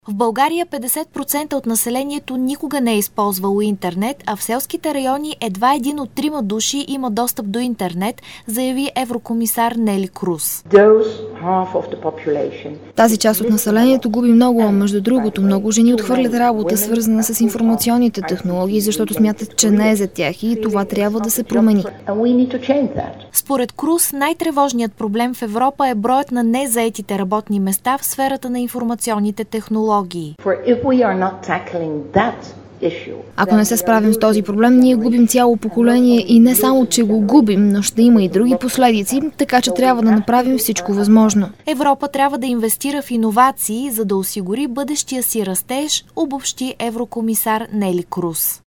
В България 50% от населението никога не е използвало интернет, а в селските райони едва 1 от 3 души има достъп до интернет, заяви еврокомисар Нели Круз. Тази част от населението губи много, а между другото много жени отхвърлят работа, свързана с информационните технологии, защото смятат, че не е за тях и това трябва да се промени. Според Круз, най-тревожният проблем в Европа е броят на незаетите работни места в сферата на информационните технологии. Ако не се справим с този проблем, ние губим цяло поколение и не само, че го губим, но ще има и други последици, така че трябва да направим всичко възможно. Европа трябва да инвестира в иновации, за да осигури бъдещия си растеж, обобщи еврокомисар Нели Круз.